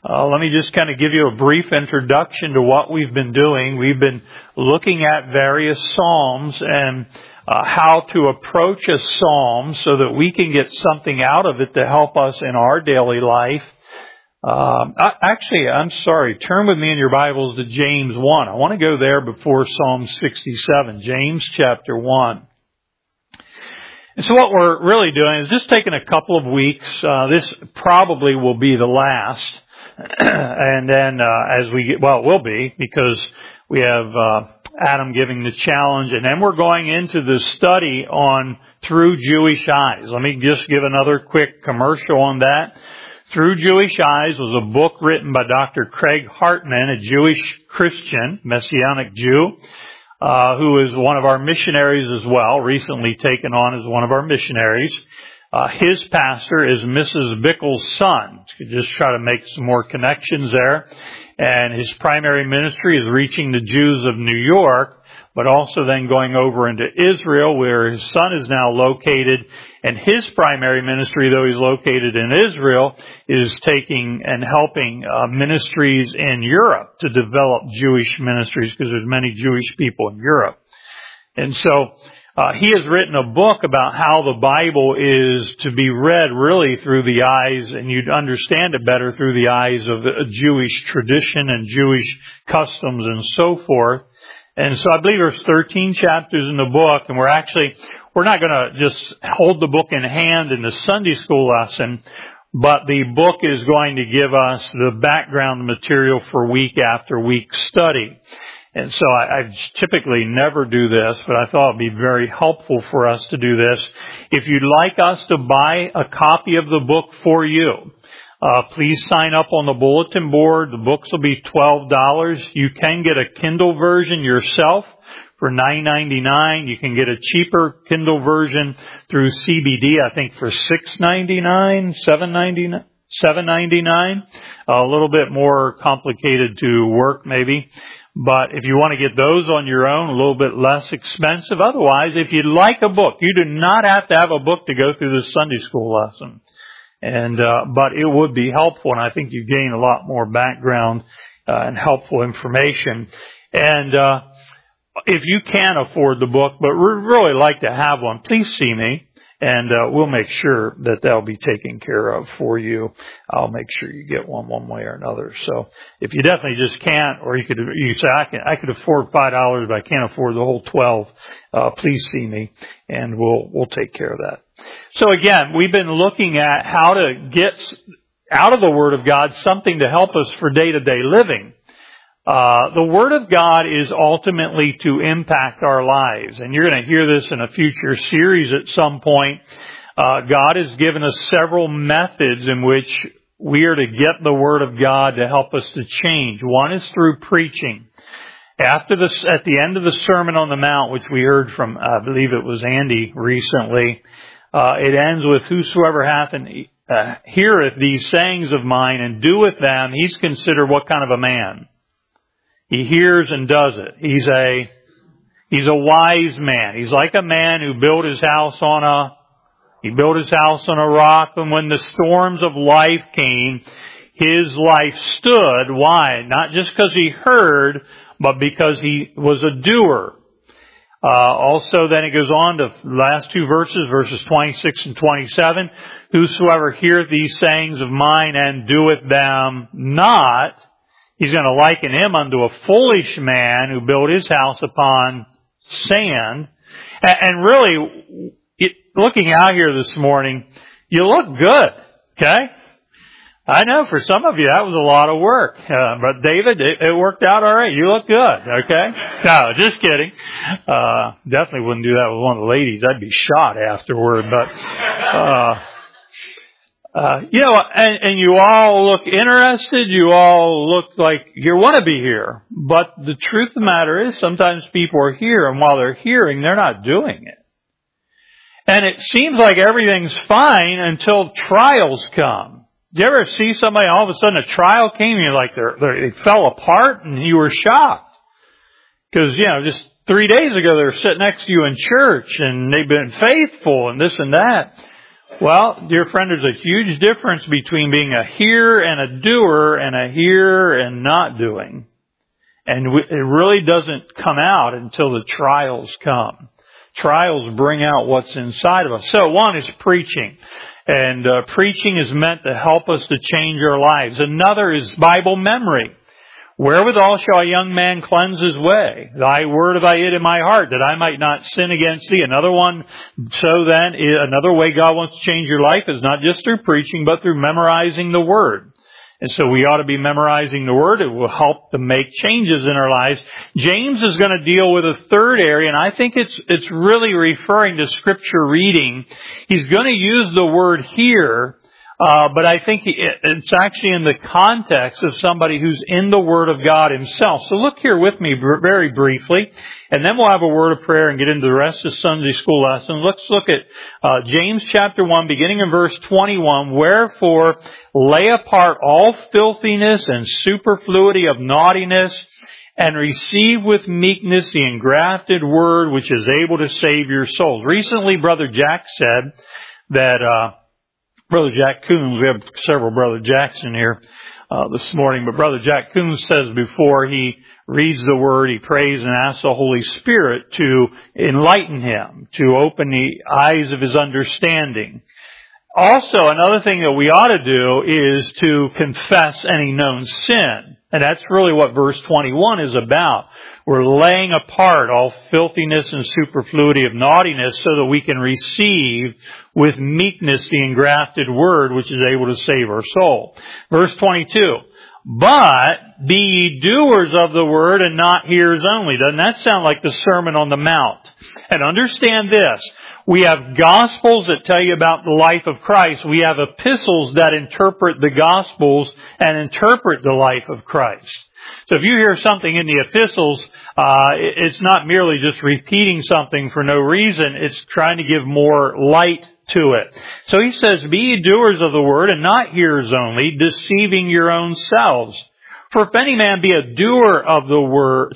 Let me just kind of give you a brief introduction to what we've been doing. We've been looking at various psalms and how to approach a psalm so that we can get something out of it to help us in our daily life. I'm sorry. Turn with me in your Bibles to James 1. I want to go there before Psalm 67. James chapter 1. And so what we're really doing is just taking a couple of weeks. This probably will be the last. And then it will be, because we have Adam giving the challenge, and then we're going into the study on Through Jewish Eyes. Let me just give another quick commercial on that. Through Jewish Eyes was a book written by Dr. Craig Hartman, a Jewish Christian, Messianic Jew, who is one of our missionaries as well, recently taken on as one of our missionaries. His pastor is Mrs. Bickle's son. Just try to make some more connections there. And his primary ministry is reaching the Jews of New York, but also then going over into Israel, where his son is now located. And his primary ministry, though he's located in Israel, is taking and helping ministries in Europe to develop Jewish ministries, because there's many Jewish people in Europe. And so he has written a book about how the Bible is to be read really through the eyes, and you'd understand it better through the eyes of a Jewish tradition and Jewish customs and so forth. And so I believe there's 13 chapters in the book, and we're not going to just hold the book in hand in the Sunday school lesson, but the book is going to give us the background material for week after week study. And so I typically never do this, but I thought it would be very helpful for us to do this. If you'd like us to buy a copy of the book for you, please sign up on the bulletin board. The books will be $12. You can get a Kindle version yourself for $9.99. You can get a cheaper Kindle version through CBD, I think for $6.99, $7.99. A little bit more complicated to work maybe. But if you want to get those on your own, a little bit less expensive. Otherwise, if you'd like a book, you do not have to have a book to go through this Sunday school lesson. But it would be helpful, and I think you gain a lot more background and helpful information. And if you can afford the book, but we'd really like to have one, please see me, and we'll make sure that that'll be taken care of for you. I'll make sure you get one way or another. So if you definitely just can't, or you say I could afford $5, but I can't afford the whole 12. Please see me, and we'll take care of that. So again, we've been looking at how to get out of the Word of God something to help us for day-to-day living. The Word of God is ultimately to impact our lives. And you're going to hear this in a future series at some point. God has given us several methods in which we are to get the Word of God to help us to change. One is through preaching. At the end of the Sermon on the Mount, which we heard from, I believe it was Andy recently, it ends with, whosoever heareth these sayings of mine and doeth them, he's considered what kind of a man? He hears and does it. He's a wise man. He's like a man who built his house on a rock, and when the storms of life came, his life stood. Why? Not just because he heard, but because he was a doer. Also, then it goes on to the last two verses 26 and 27. Whosoever heareth these sayings of mine and doeth them not, he's going to liken him unto a foolish man who built his house upon sand. And really, looking out here this morning, you look good, okay? I know for some of you that was a lot of work. But David, it worked out all right. You look good, okay? No, just kidding. Definitely wouldn't do that with one of the ladies. I'd be shot afterward. But, and you all look interested. You all look like you want to be here. But the truth of the matter is sometimes people are here, and while they're hearing, they're not doing it. And it seems like everything's fine until trials come. Do you ever see somebody, all of a sudden a trial came, and you're like, they fell apart, and you were shocked? Because, just 3 days ago they were sitting next to you in church, and they've been faithful, and this and that. Well, dear friend, there's a huge difference between being a hearer and a doer and a hearer and not doing. And it really doesn't come out until the trials come. Trials bring out what's inside of us. So one is preaching. And preaching is meant to help us to change our lives. Another is Bible memory. Wherewithal shall a young man cleanse his way? Thy word have I hid in my heart, that I might not sin against thee. Another one, another way God wants to change your life is not just through preaching, but through memorizing the word. And so we ought to be memorizing the word. It will help to make changes in our lives. James is going to deal with a third area, and I think it's really referring to scripture reading. He's going to use the word here, but I think it's actually in the context of somebody who's in the Word of God himself. So look here with me very briefly, and then we'll have a word of prayer and get into the rest of Sunday school lessons. Let's look at James chapter 1, beginning in verse 21. Wherefore, lay apart all filthiness and superfluity of naughtiness, and receive with meekness the engrafted word which is able to save your souls. Recently, Brother Jack said that Brother Jack Coombs, we have several Brother Jacks in here this morning, but Brother Jack Coombs says before he reads the Word, he prays and asks the Holy Spirit to enlighten him, to open the eyes of his understanding. Also, another thing that we ought to do is to confess any known sin. And that's really what verse 21 is about. We're laying apart all filthiness and superfluity of naughtiness so that we can receive with meekness the engrafted word which is able to save our soul. Verse 22. But be ye doers of the word and not hearers only. Doesn't that sound like the Sermon on the Mount? And understand this. We have Gospels that tell you about the life of Christ. We have epistles that interpret the Gospels and interpret the life of Christ. So if you hear something in the epistles, it's not merely just repeating something for no reason. It's trying to give more light to it. So he says, be ye doers of the word and not hearers only, deceiving your own selves. For if any man be a hearer of the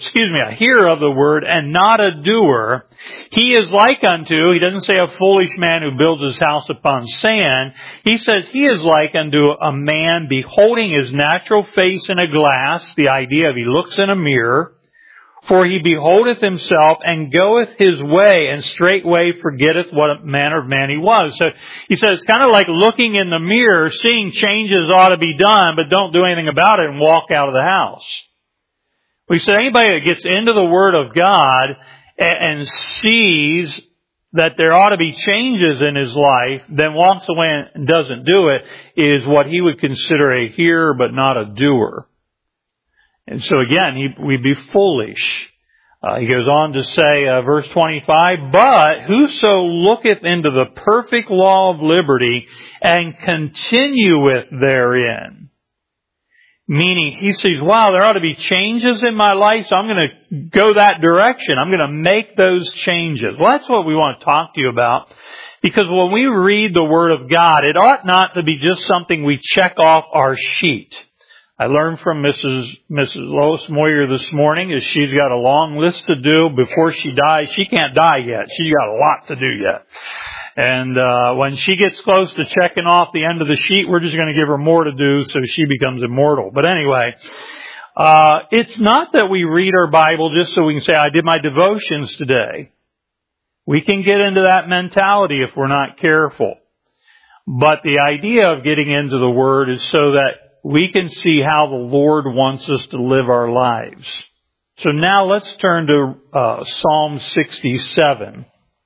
word and not a doer, he is like unto, he doesn't say a foolish man who builds his house upon sand. He says he is like unto a man beholding his natural face in a glass, the idea of he looks in a mirror, for he beholdeth himself and goeth his way, and straightway forgetteth what manner of man he was. So he says it's kind of like looking in the mirror, seeing changes ought to be done, but don't do anything about it and walk out of the house. We say anybody that gets into the Word of God and sees that there ought to be changes in his life, then walks away and doesn't do it, is what he would consider a hearer but not a doer. And so again, we'd be foolish. He goes on to say, verse 25, but whoso looketh into the perfect law of liberty and continueth therein. Meaning, he sees, wow, there ought to be changes in my life, so I'm going to go that direction. I'm going to make those changes. Well, that's what we want to talk to you about. Because when we read the Word of God, it ought not to be just something we check off our sheet. I learned from Mrs. Lois Moyer this morning is she's got a long list to do before she dies. She can't die yet. She's got a lot to do yet. And when she gets close to checking off the end of the sheet, we're just going to give her more to do so she becomes immortal. But anyway, it's not that we read our Bible just so we can say, I did my devotions today. We can get into that mentality if we're not careful. But the idea of getting into the Word is so that we can see how the Lord wants us to live our lives. So now let's turn to Psalm 67.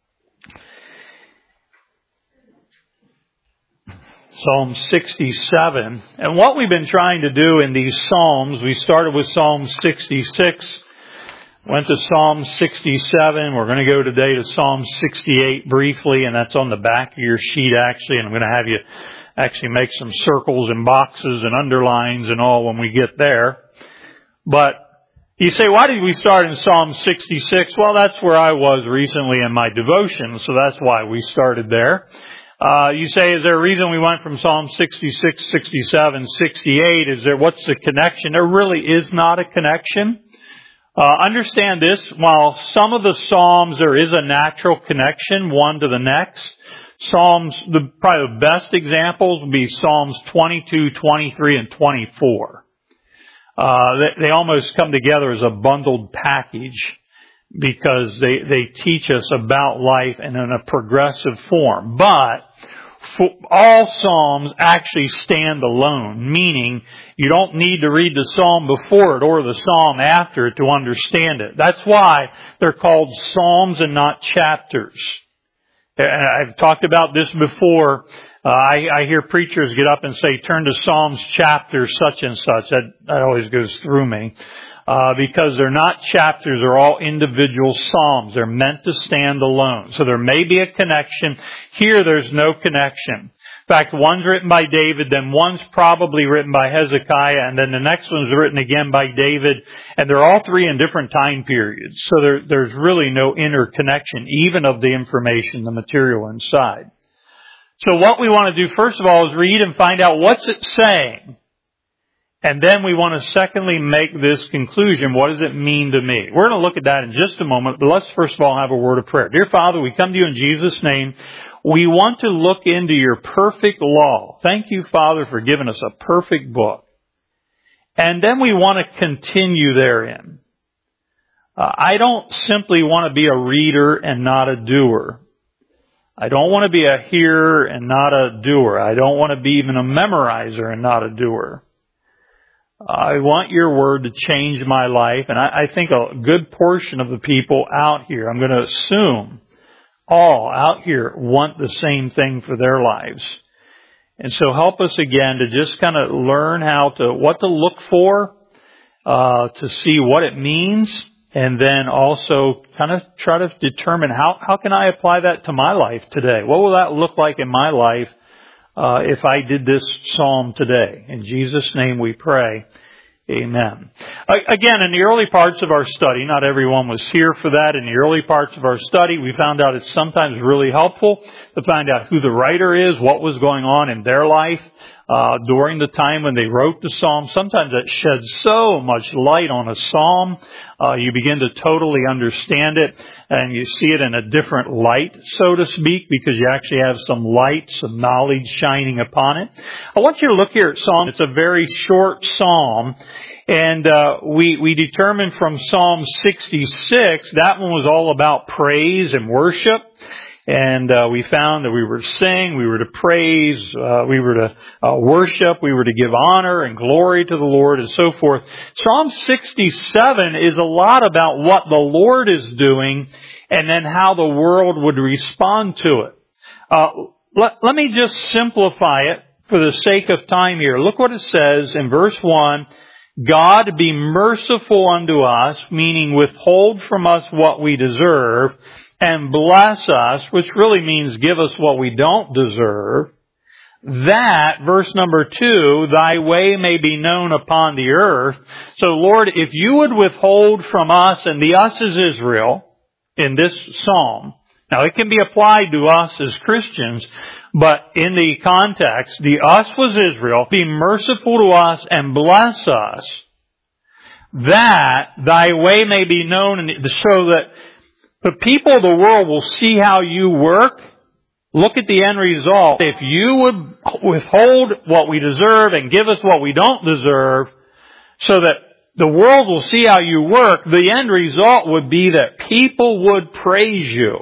Psalm 67. And what we've been trying to do in these Psalms, we started with Psalm 66, went to Psalm 67. We're going to go today to Psalm 68 briefly, and that's on the back of your sheet actually, and I'm going to have you actually make some circles and boxes and underlines and all when we get there. But you say, why did we start in Psalm 66? Well, that's where I was recently in my devotion, so that's why we started there. You say, is there a reason we went from Psalm 66, 67, 68? What's the connection? There really is not a connection. Understand this, while some of the Psalms there is a natural connection, one to the next, Psalms, probably the best examples would be Psalms 22, 23, and 24. They almost come together as a bundled package because they teach us about life and in a progressive form. But all Psalms actually stand alone, meaning you don't need to read the Psalm before it or the Psalm after it to understand it. That's why they're called Psalms and not chapters. I've talked about this before. I hear preachers get up and say, turn to Psalms chapter such and such. That always goes through me. Because they're not chapters, they're all individual psalms. They're meant to stand alone. So there may be a connection. Here there's no connection. In fact, one's written by David, then one's probably written by Hezekiah, and then the next one's written again by David, and they're all three in different time periods. So there's really no interconnection, even of the information, the material inside. So what we want to do, first of all, is read and find out what's it saying. And then we want to secondly make this conclusion. What does it mean to me? We're going to look at that in just a moment, but let's first of all have a word of prayer. Dear Father, we come to you in Jesus' name. We want to look into your perfect law. Thank you, Father, for giving us a perfect book. And then we want to continue therein. I don't simply want to be a reader and not a doer. I don't want to be a hearer and not a doer. I don't want to be even a memorizer and not a doer. I want your word to change my life, and I think a good portion of the people out here, I'm going to assume all out here want the same thing for their lives. And so help us again to just kind of learn what to look for, to see what it means, and then also kind of try to determine how can I apply that to my life today? What will that look like in my life if I did this psalm today? In Jesus' name we pray. Amen. Again, in the early parts of our study, not everyone was here for that. In the early parts of our study, we found out it's sometimes really helpful to find out who the writer is, what was going on in their life during the time when they wrote the psalm. Sometimes that sheds so much light on a psalm. You begin to totally understand it, and you see it in a different light, so to speak, because you actually have some light, some knowledge shining upon it. I want you to look here at Psalm. It's a very short psalm, and we determined from Psalm 66, that one was all about praise and worship. And we found that we were to sing, we were to praise, we were to worship, we were to give honor and glory to the Lord and so forth. Psalm 67 is a lot about what the Lord is doing and then how the world would respond to it. Let me just simplify it for the sake of time here. Look what it says in verse 1. God be merciful unto us, meaning withhold from us what we deserve, and bless us, which really means give us what we don't deserve, that, verse number 2, thy way may be known upon the earth. So Lord, if you would withhold from us, and the us is Israel, in this psalm, now it can be applied to us as Christians, but in the context, the us was Israel, be merciful to us and bless us, that thy way may be known, so that the people of the world will see how you work. Look at the end result. If you would withhold what we deserve and give us what we don't deserve, so that the world will see how you work, the end result would be that people would praise you.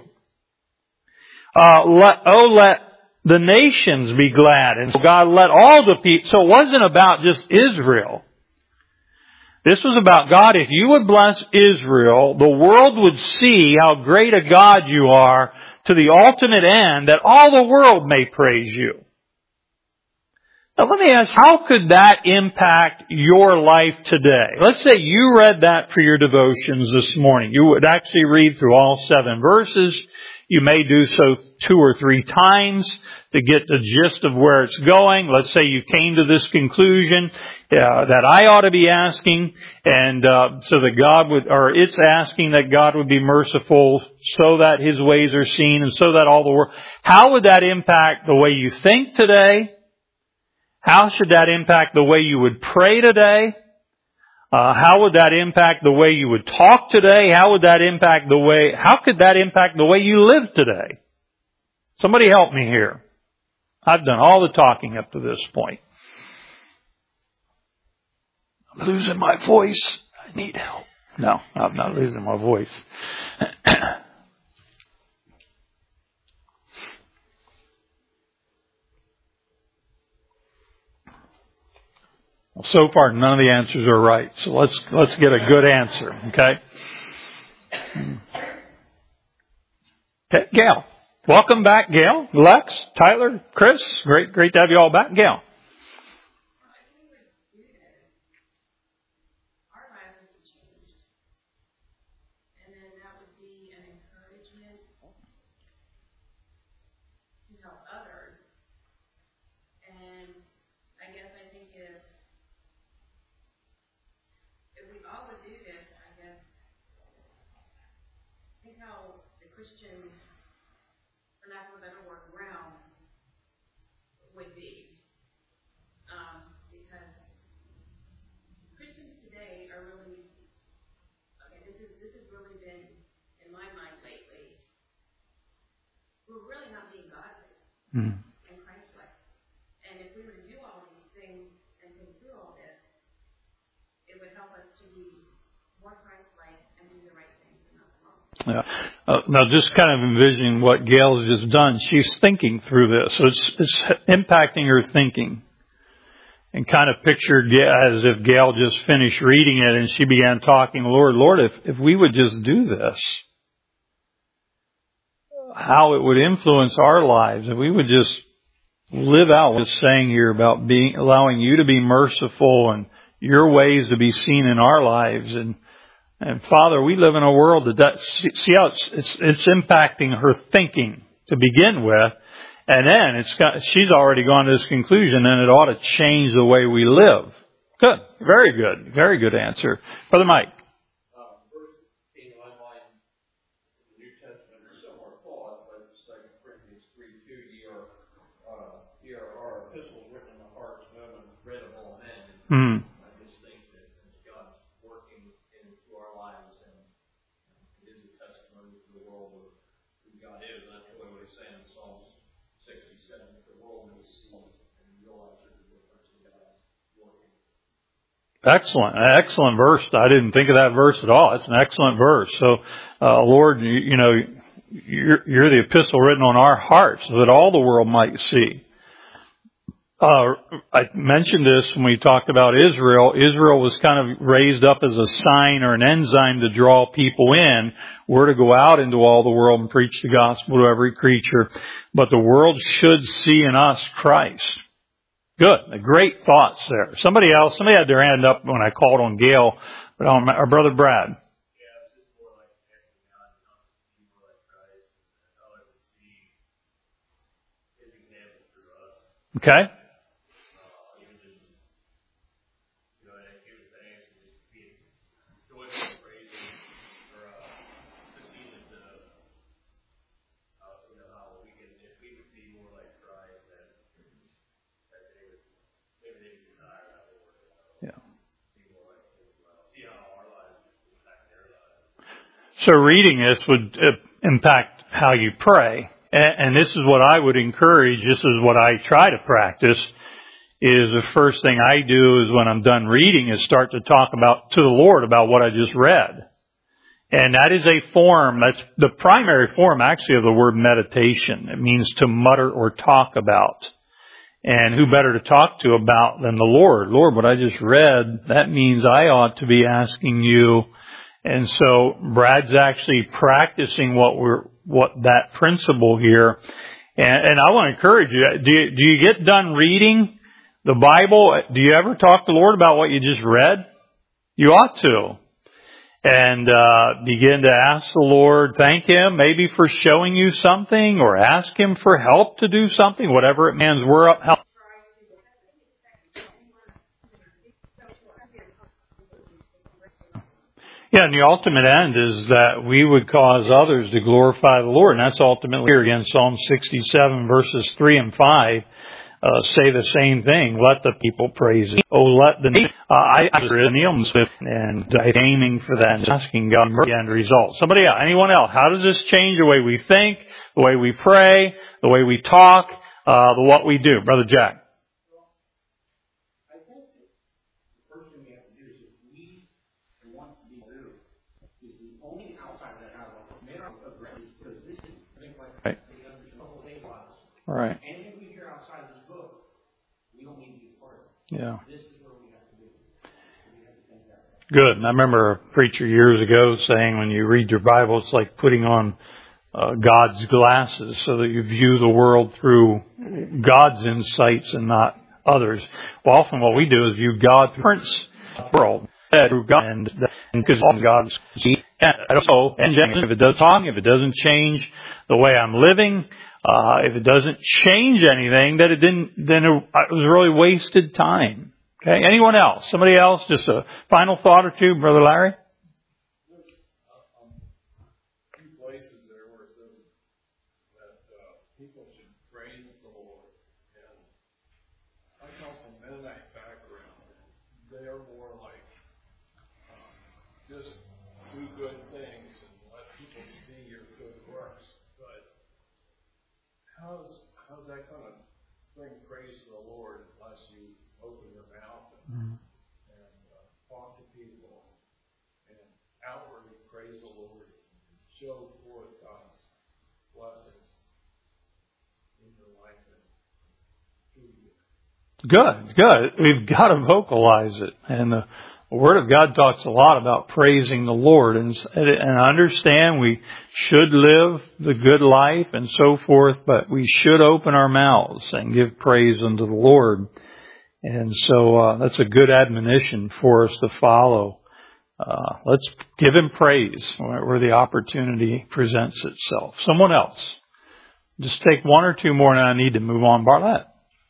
Let the nations be glad. And so God let all the people, so it wasn't about just Israel. This was about God. If you would bless Israel, the world would see how great a God you are, to the ultimate end that all the world may praise you. Now let me ask, how could that impact your life today? Let's say you read that for your devotions this morning. You would actually read through all 7 verses. You may do so 2 or 3 times to get the gist of where it's going. Let's say you came to this conclusion that I ought to be asking, and so that God would, or it's asking that God would be merciful so that His ways are seen and so that all the world. How would that impact the way you think today? How should that impact the way you would pray today? How would that impact the way you would talk today? How could that impact the way you live today? Somebody help me here. I've done all the talking up to this point. I'm losing my voice. I need help. No, I'm not losing my voice. Well, so far, none of the answers are right. So let's get a good answer, okay? Okay, Gail. Welcome back, Gail. Lex, Tyler, Chris. Great to have you all back. Gail. And Christ-like. And if we were to do all of these things and think through all this, it would help us to be more Christ-like and do the right things and not the wrong. Yeah. Now, just kind of envision what Gail has just done. She's thinking through this. So it's impacting her thinking. And kind of pictured as if Gail just finished reading it and she began talking, Lord, if we would just do this, how it would influence our lives if we would just live out what it's saying here about allowing you to be merciful and your ways to be seen in our lives. And Father, we live in a world see how it's impacting her thinking to begin with. And then she's already gone to this conclusion and it ought to change the way we live. Good. Very good. Very good answer. Brother Mike. I just think that God's working into our lives and it is a testimony to the world of who God is. And that's what we say in Psalms 67, the world may see and realize there's a difference in God's working. Excellent verse. I didn't think of that verse at all. It's an excellent verse. So, Lord, you're the epistle written on our hearts so that all the world might see. I mentioned this when we talked about Israel. Israel was kind of raised up as a sign or an enzyme to draw people in. We're to go out into all the world and preach the gospel to every creature. But the world should see in us Christ. Good. Great thoughts there. Somebody had their hand up when I called on Gail, but our brother Brad. Okay. So reading this would impact how you pray. And this is what I would encourage. This is what I try to practice. Is the first thing I do is when I'm done reading is start to talk to the Lord about what I just read. And that is a form, that's the primary form actually of the word meditation. It means to mutter or talk about. And who better to talk to about than the Lord? Lord, what I just read, that means I ought to be asking you. And so Brad's actually practicing what that principle here. And I want to encourage you. Do you get done reading the Bible? Do you ever talk to the Lord about what you just read? You ought to. And begin to ask the Lord, thank Him maybe for showing you something, or ask Him for help to do something, whatever it means. We're up help. Yeah, and the ultimate end is that we would cause others to glorify the Lord. And that's ultimately here again, Psalm 67 verses 3 and 5. say the same thing. Let the people praise Him. Oh, let the I Neil Smith and aiming for that and asking God for the end result. Somebody else, anyone else? How does this change the way we think, the way we pray, the way we talk, what we do? Brother Jack. Right. Anything we hear outside this book, we don't need to be part of it. Yeah. This is where we have to be. We have to think that way. Good. And I remember a preacher years ago saying when you read your Bible, it's like putting on God's glasses so that you view the world through God's insights and not others. Well, often what we do is view God through the world through God, and because God's and if it does talk, if it doesn't change the way I'm living, if it doesn't change anything, then it was really wasted time. Okay. Anyone else? Somebody else? Just a final thought or two, Brother Larry? Few places there where it says that people should praise the Lord. And I come from Mennonite background. They are more like just do good things and let people see your good works. But how's that going to bring praise to the Lord unless you open your mouth and talk to people and outwardly praise the Lord and show forth God's blessings in your life and through you? Good. We've got to vocalize it. And the Word of God talks a lot about praising the Lord, and understand we should live the good life and so forth, but we should open our mouths and give praise unto the Lord. And so that's a good admonition for us to follow. Let's give Him praise where the opportunity presents itself. Someone else. Just take one or two more and I need to move on. Bartlett.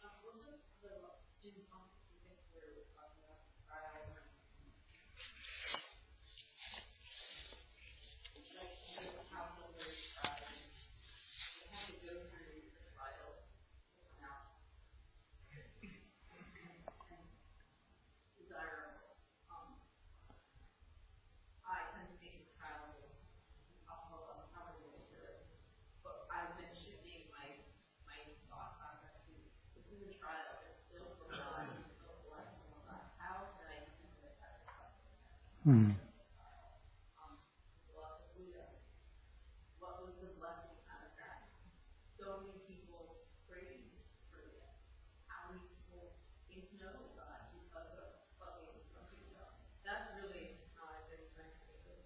What was the blessing out of that? So many people praying for this. How many people came to know God because of what we were talking about? That's really how I've been thinking.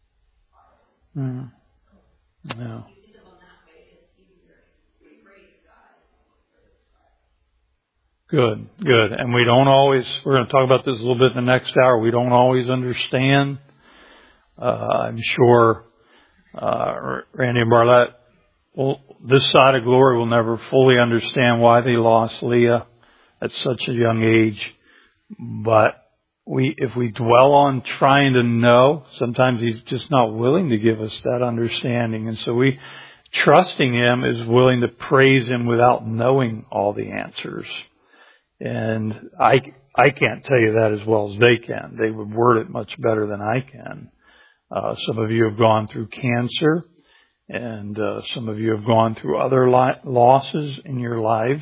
Yeah. You think of them that way, it's easier to praise God for this fire. Good. And we're going to talk about this a little bit in the next hour. We don't always understand. I'm sure Randy and Bartlett, this side of glory will never fully understand why they lost Leah at such a young age. But if we dwell on trying to know, sometimes He's just not willing to give us that understanding. And so trusting Him is willing to praise Him without knowing all the answers. And I can't tell you that as well as they can. They would word it much better than I can. Some of you have gone through cancer, and some of you have gone through other losses in your lives.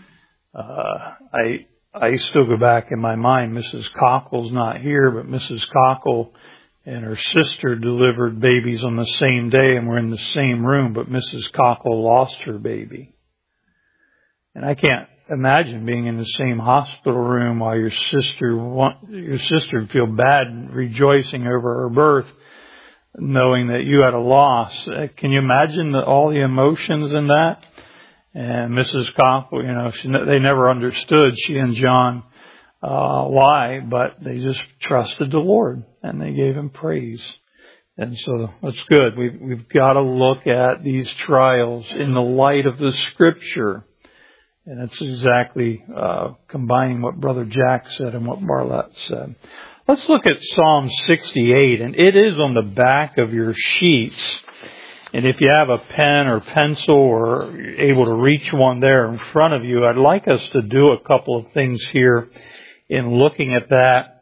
I still go back in my mind, Mrs. Cockle's not here, but Mrs. Cockle and her sister delivered babies on the same day and were in the same room, but Mrs. Cockle lost her baby. And I can't imagine being in the same hospital room while your sister would feel bad rejoicing over her birth, knowing that you had a loss. Can you imagine all the emotions in that? And Mrs. Cockle, they never understood, she and John, why, but they just trusted the Lord and they gave Him praise. And so that's good. We've got to look at these trials in the light of the Scripture. And it's exactly combining what Brother Jack said and what Bartlett said. Let's look at Psalm 68, and it is on the back of your sheets. And if you have a pen or pencil or you're able to reach one there in front of you, I'd like us to do a couple of things here in looking at that.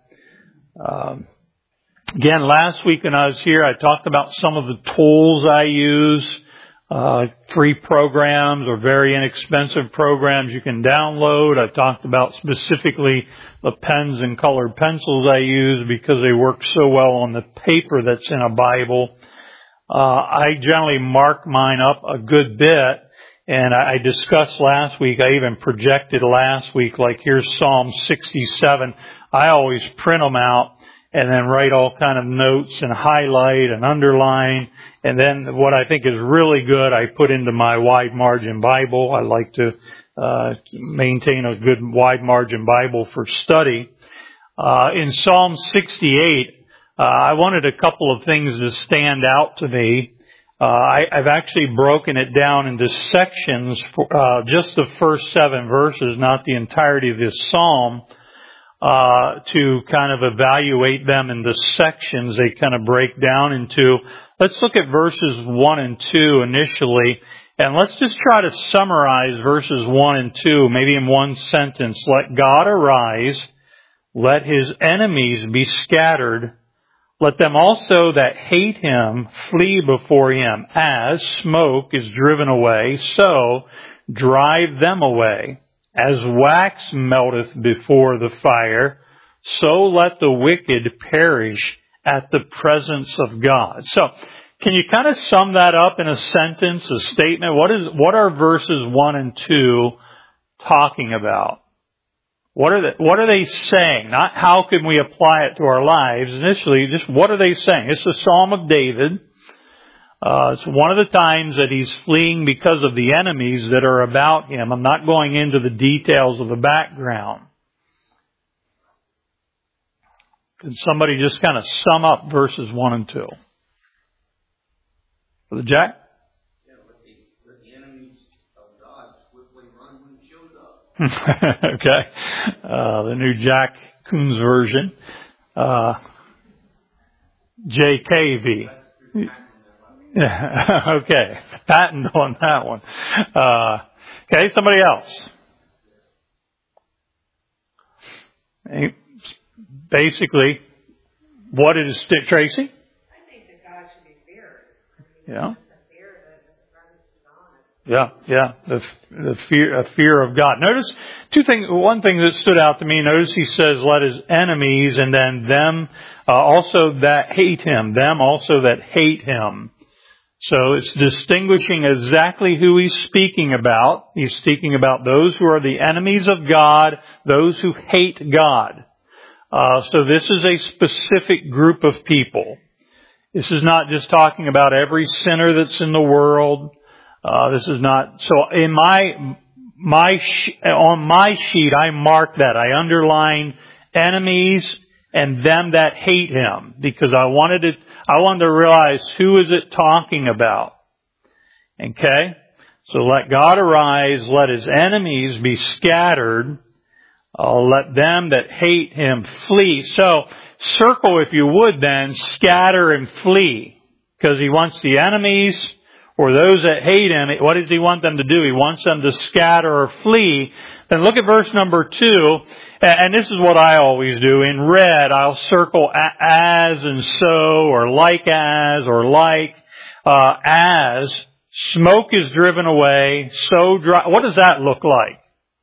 Again, last week when I was here, I talked about some of the tools I use, free programs or very inexpensive programs you can download. I talked about specifically the pens and colored pencils I use because they work so well on the paper that's in a Bible. I generally mark mine up a good bit, and I discussed last week, I even projected last week, like here's Psalm 67. I always print them out and then write all kind of notes and highlight and underline. And then what I think is really good, I put into my wide margin Bible. I like to maintain a good wide margin Bible for study. In Psalm 68, I wanted a couple of things to stand out to me. I've actually broken it down into sections, for, just the first 7 verses, not the entirety of this psalm, to kind of evaluate them in the sections they kind of break down into. Let's look at verses 1 and 2 initially, and let's just try to summarize verses 1 and 2, maybe in one sentence. Let God arise, let His enemies be scattered. Let them also that hate Him flee before Him. As smoke is driven away, so drive them away. As wax melteth before the fire, so let the wicked perish at the presence of God. So, can you kind of sum that up in a sentence, a statement? What are verses 1 and 2 talking about? What are they saying? Not how can we apply it to our lives. Initially, just what are they saying? It's the Psalm of David. It's one of the times that he's fleeing because of the enemies that are about him. I'm not going into the details of the background. Can somebody just kind of sum up verses 1 and 2? Brother Jack? Let the enemies of God swiftly run when He shows up. Okay. The new Jack Coons version. JKV. Okay. Patent on that one. Okay, somebody else. Basically, what is Tracy? I think that God should be feared. Yeah. The fear that the presence of God. Yeah. The fear of God. Notice one thing that stood out to me, notice he says, let His enemies, and then them also that hate Him, them also that hate Him. So it's distinguishing exactly who he's speaking about. He's speaking about those who are the enemies of God, those who hate God. So this is a specific group of people. This is not just talking about every sinner that's in the world. This is not, so in on my sheet, I marked that. I underlined enemies and them that hate Him, because I wanted to realize who is it talking about. Okay? So let God arise, let His enemies be scattered, let them that hate Him flee. So circle, if you would then, scatter and flee, because He wants the enemies or those that hate Him. What does He want them to do? He wants them to scatter or flee. Then look at verse number 2. And this is what I always do. In red, I'll circle as and so, or like as, or like, as. Smoke is driven away, so dry. What does that look like?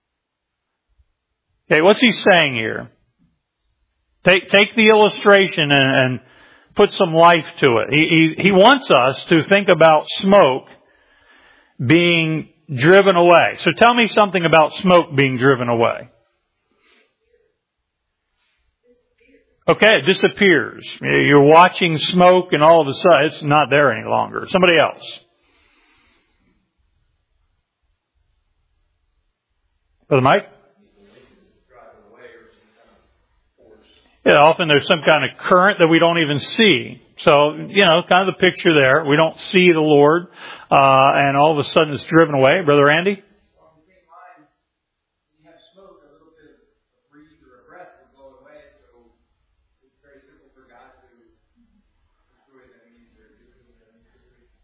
Okay, what's he saying here? Take the illustration and put some life to it. He wants us to think about smoke being driven away. So tell me something about smoke being driven away. Okay, it disappears. You're watching smoke and all of a sudden it's not there any longer. Somebody else. Brother Mike? Yeah, often there's some kind of current that we don't even see. So, kind of the picture there. We don't see the Lord, and all of a sudden it's driven away. Brother Andy?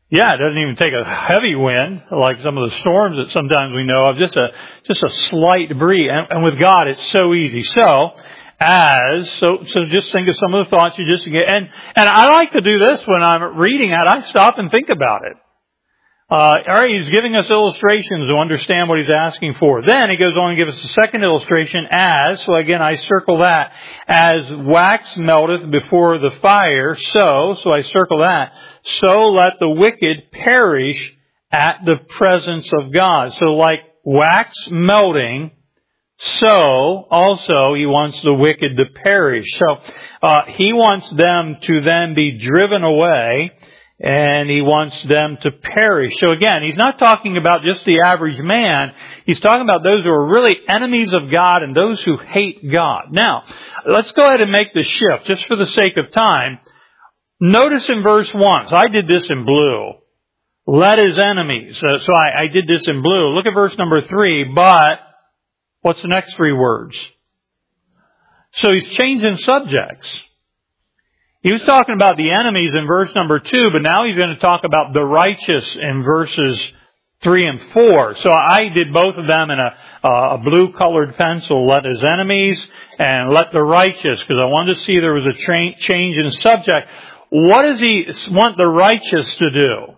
Yeah, it doesn't even take a heavy wind like some of the storms that sometimes we know of. Just a slight breeze. And with God, it's so easy. So just think of some of the thoughts you just get. And I like to do this when I'm reading it. I stop and think about it. All right, he's giving us illustrations to understand what he's asking for. Then he goes on and gives us a second illustration so again I circle that, as wax melteth before the fire, so I circle that, so let the wicked perish at the presence of God. So like wax melting, so also he wants the wicked to perish. So he wants them to then be driven away, and he wants them to perish. So again, he's not talking about just the average man. He's talking about those who are really enemies of God and those who hate God. Now, let's go ahead and make the shift just for the sake of time. Notice in verse 1, so I did this in blue. Let his enemies. So I did this in blue. Look at verse number 3, but what's the next 3 words? So he's changing subjects. He was talking about the enemies in verse number 2, but now he's going to talk about the righteous in verses 3 and 4. So I did both of them in a blue colored pencil, let his enemies and let the righteous, because I wanted to see there was a change in subject. What does he want the righteous to do?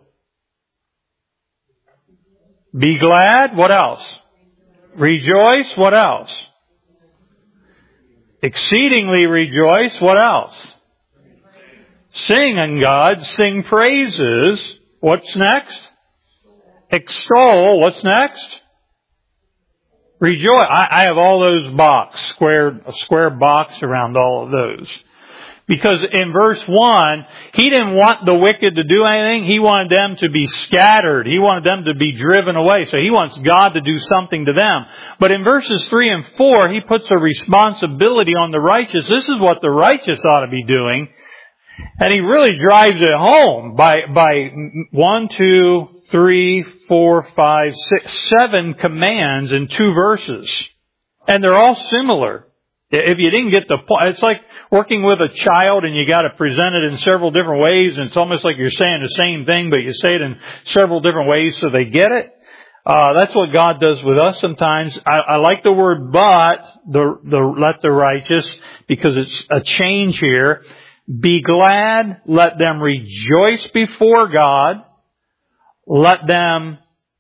Be glad. What else? Rejoice. What else? Exceedingly rejoice. What else? Sing on God, sing praises. What's next? Extol. What's next? Rejoice. I have all those a square box around all of those. Because in verse 1, he didn't want the wicked to do anything. He wanted them to be scattered. He wanted them to be driven away. So he wants God to do something to them. But in verses 3 and 4, he puts a responsibility on the righteous. This is what the righteous ought to be doing. And he really drives it home by 1, 2, 3, 4, 5, 6, 7 commands in 2 verses. And they're all similar. If you didn't get the point, it's like working with a child and you got to present it in several different ways, and it's almost like you're saying the same thing, but you say it in several different ways so they get it. That's what God does with us sometimes. I like the word but, let the righteous, because it's a change here. Be glad, let them rejoice before God, let them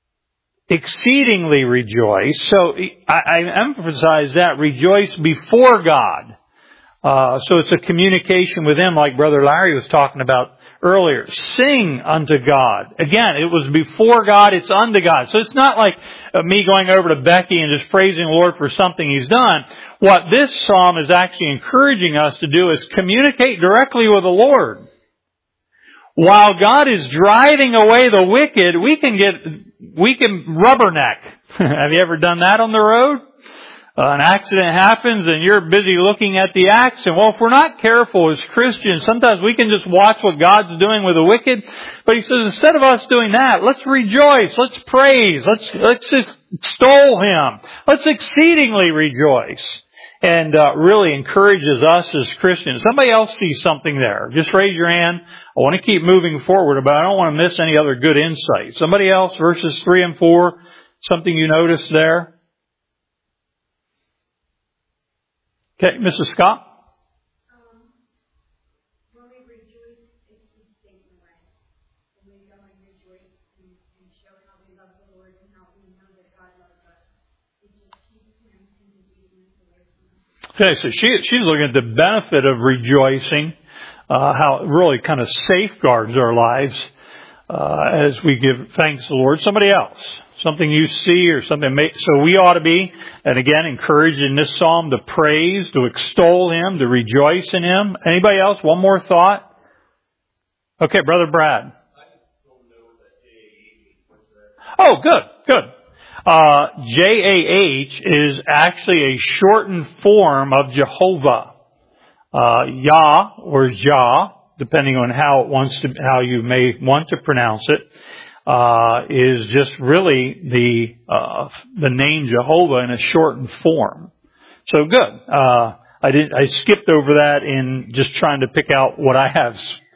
exceedingly rejoice. So I emphasize that, rejoice before God. So it's a communication with Him, like Brother Larry was talking about earlier. Sing unto God. Again, it was before God, it's unto God. So it's not like me going over to Becky and just praising the Lord for something He's done. What this psalm is actually encouraging us to do is communicate directly with the Lord. While God is driving away the wicked, we can rubberneck. Have you ever done that on the road? An accident happens and you're busy looking at the accident. Well, if we're not careful as Christians, sometimes we can just watch what God's doing with the wicked. But He says, instead of us doing that, let's rejoice, let's praise, let's extol Him, let's exceedingly rejoice. And really encourages us as Christians. Somebody else sees something there, just raise your hand. I want to keep moving forward, but I don't want to miss any other good insight. Somebody else, verses 3 and 4, something you noticed there? Okay, Mrs. Scott? When we rejoice, it keeps taken away. When we go and rejoice and show how we love the Lord and how we know that God loves us, it just keeps Him and His goodness away from us. Okay, so she's looking at the benefit of rejoicing, how it really kind of safeguards our lives as we give thanks to the Lord. Somebody else, something you see or something. So we ought to be, and again, encouraged in this psalm to praise, to extol Him, to rejoice in Him. Anybody else? One more thought? Okay, Brother Brad. I just don't know what that JAH means. What's that? Oh, good. JAH is actually a shortened form of Jehovah. Yah or Jah, depending on how you may want to pronounce it, is just really the name Jehovah in a shortened form. So good. I skipped over that in just trying to pick out what I have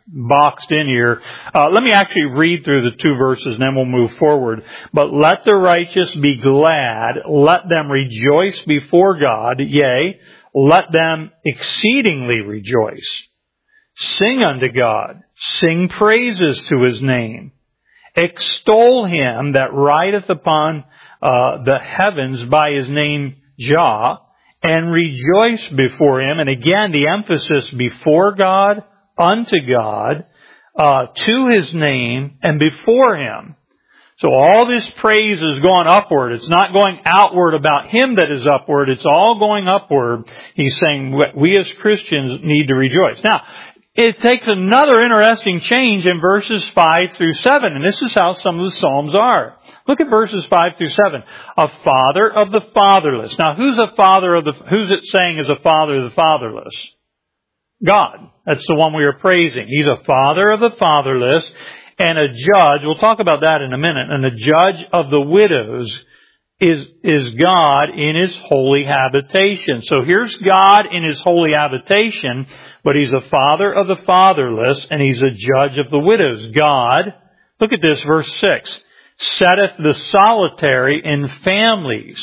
boxed in here. Let me actually read through the 2 verses and then we'll move forward. But let the righteous be glad. Let them rejoice before God. Yea, let them exceedingly rejoice. Sing unto God. Sing praises to His name. Extol Him that rideth upon the heavens by His name Jah, and rejoice before Him. And again, the emphasis before God, unto God, to His name, and before Him. So all this praise is going upward. It's not going outward about Him that is upward. It's all going upward. He's saying we as Christians need to rejoice. Now, it takes another interesting change in verses 5 through 7, and this is how some of the Psalms are. Look at verses 5 through 7. A father of the fatherless. Now, who's it saying is a father of the fatherless? God. That's the one we are praising. He's a father of the fatherless and a judge. We'll talk about that in a minute. And a judge of the widows is God in His holy habitation. So here's God in His holy habitation, but He's a father of the fatherless and He's a judge of the widows. God, look at this, verse 6, setteth the solitary in families.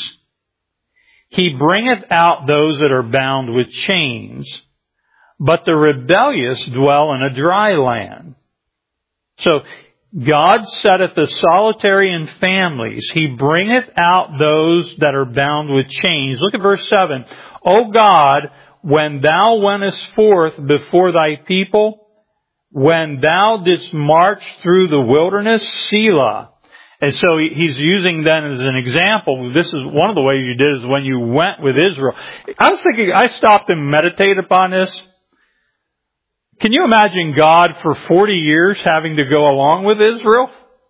He bringeth out those that are bound with chains, but the rebellious dwell in a dry land. So, God setteth the solitary in families. He bringeth out those that are bound with chains. Look at verse 7. O God, when Thou wentest forth before Thy people, when Thou didst march through the wilderness, Selah. And so he's using then as an example, this is one of the ways you did is when you went with Israel. I was thinking, I stopped and meditated upon this. Can you imagine God for 40 years having to go along with Israel?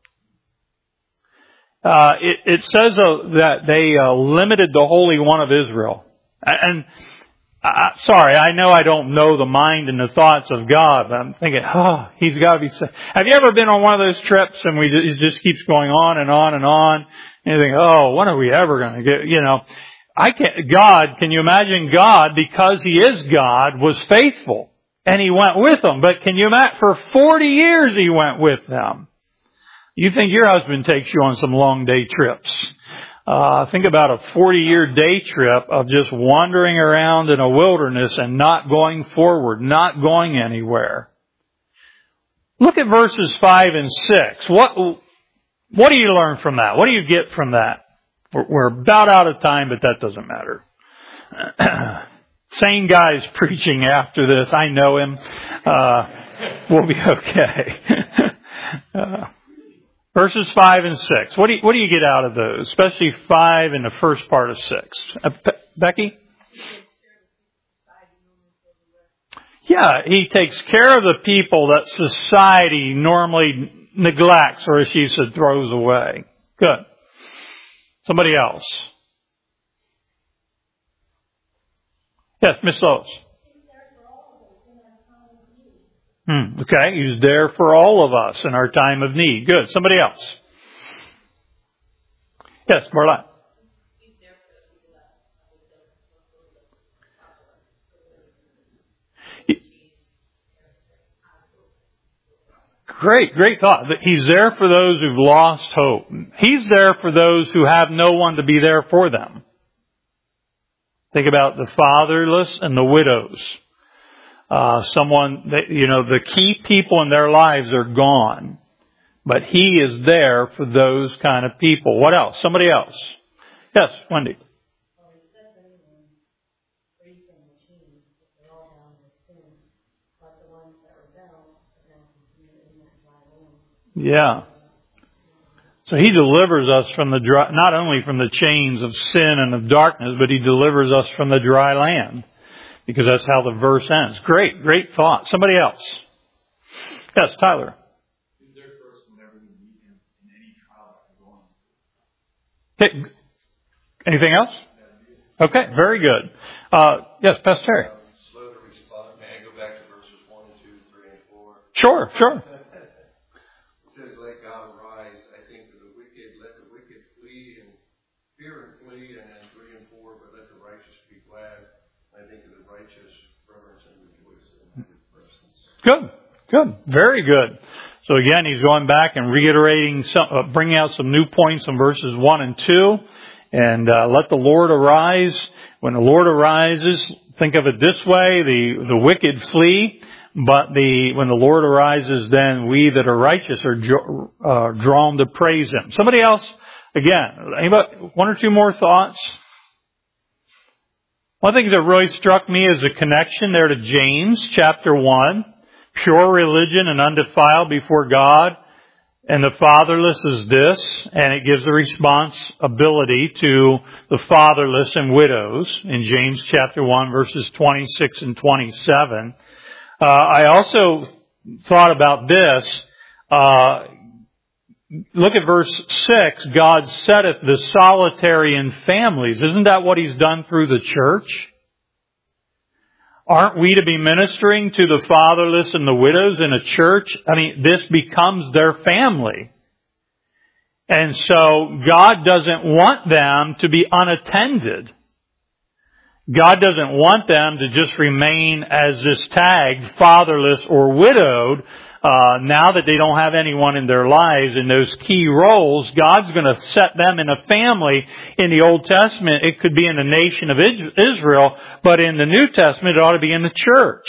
It says that they limited the Holy One of Israel. And sorry, I know I don't know the mind and the thoughts of God, but I'm thinking, He's got to be safe. Have you ever been on one of those trips and it just keeps going on and on and on? And you think, when are we ever going to get, can you imagine God, because He is God, was faithful? And He went with them. But can you imagine, for 40 years He went with them. You think your husband takes you on some long day trips. Think about a 40-year day trip of just wandering around in a wilderness and not going forward, not going anywhere. Look at verses 5 and 6. What do you learn from that? What do you get from that? We're about out of time, but that doesn't matter. Same guy's preaching after this. I know him. We'll be okay. Verses 5 and 6. What do you get out of those? Especially 5 and the first part of 6. Becky? Yeah, He takes care of the people that society normally neglects, or as she said, throws away. Good. Somebody else. Yes, Miss Lois. Okay, He's there for all of us in our time of need. Good. Somebody else. Yes, Marla. Great thought. He's there for those who've lost hope. He's there for those who have no one to be there for them. Think about the fatherless and the widows. The key people in their lives are gone. But He is there for those kind of people. What else? Somebody else. Yes, Wendy. Yeah. So He delivers us from not only from the chains of sin and of darkness, but He delivers us from the dry land. Because that's how the verse ends. Great thought. Somebody else. Yes, Tyler. He's there for us whenever we need Him in any trial that we're going through. Okay. Anything else? Okay, very good. Yes, Pastor Terry. Slow to respond. May I go back to verses 1, 2, 3, and 4? Sure. It says, let God arise. I think that let the wicked flee and fear and flee, and then 3 and 4, but let the righteous be glad. I think of the righteous reverence and rejoice in His presence. Good. Good. Very good. So again, he's going back and reiterating bringing out some new points in verses 1 and 2. And let the Lord arise. When the Lord arises, think of it this way, the wicked flee, but when the Lord arises, then we that are righteous are drawn to praise Him. Somebody else, again, anybody, one or two more thoughts? One thing that really struck me is the connection there to James chapter 1. Pure religion and undefiled before God and the fatherless is this, and it gives the responsibility to the fatherless and widows in James chapter 1 verses 26 and 27. I also thought about this. Look at verse 6. God setteth the solitary in families. Isn't that what He's done through the church? Aren't we to be ministering to the fatherless and the widows in a church? I mean, this becomes their family. And so God doesn't want them to be unattended. God doesn't want them to just remain as this tag, fatherless or widowed. Now that they don't have anyone in their lives in those key roles, God's going to set them in a family. In the Old Testament, it could be in the nation of Israel, but in the New Testament, it ought to be in the church.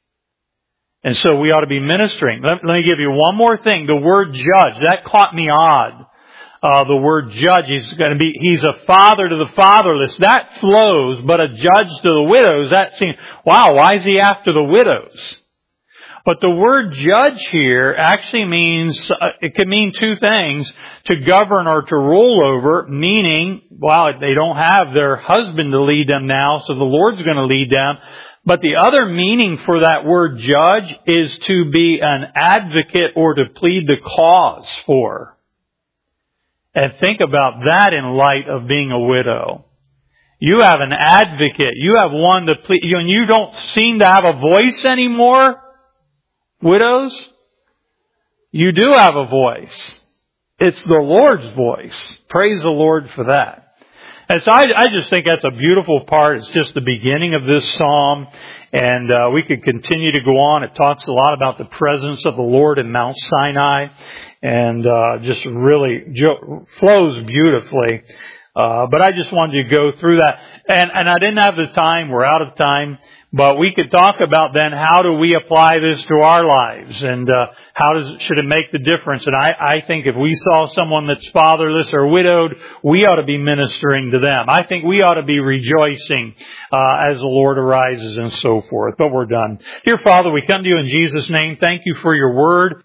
And so we ought to be ministering. Let me give you one more thing. The word judge, that caught me odd. The word judge, he's a father to the fatherless. That flows, but a judge to the widows, that seems, wow, why is he after the widows? But the word judge here actually means, it could mean two things, to govern or to rule over, meaning, well, they don't have their husband to lead them now, so the Lord's going to lead them. But the other meaning for that word judge is to be an advocate or to plead the cause for. And think about that in light of being a widow. You have an advocate. You have one to plead, and you don't seem to have a voice anymore. Widows, you do have a voice. It's the Lord's voice. Praise the Lord for that. And so I just think that's a beautiful part. It's just the beginning of this psalm. And we could continue to go on. It talks a lot about the presence of the Lord in Mount Sinai. And just really flows beautifully. But I just wanted to go through that. And I didn't have the time. We're out of time. But we could talk about then how do we apply this to our lives and should it make the difference? And I think if we saw someone that's fatherless or widowed, we ought to be ministering to them. I think we ought to be rejoicing as the Lord arises and so forth. But we're done. Dear Father, we come to you in Jesus' name. Thank you for your word.